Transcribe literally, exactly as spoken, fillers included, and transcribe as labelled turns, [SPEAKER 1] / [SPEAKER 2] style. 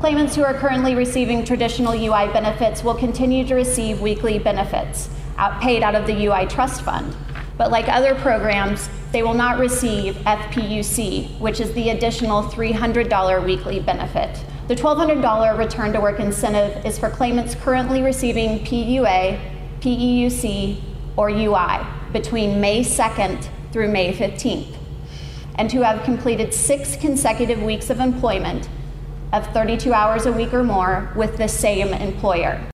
[SPEAKER 1] Claimants who are currently receiving traditional U I benefits will continue to receive weekly benefits out, paid out of the U I Trust Fund. But like other programs, they will not receive F P U C, which is the additional three hundred dollar weekly benefit. The twelve hundred dollar return to work incentive is for claimants currently receiving P U A, P E U C, or U I between May second through May fifteenth, and who have completed six consecutive weeks of employment of thirty-two hours a week or more with the same employer.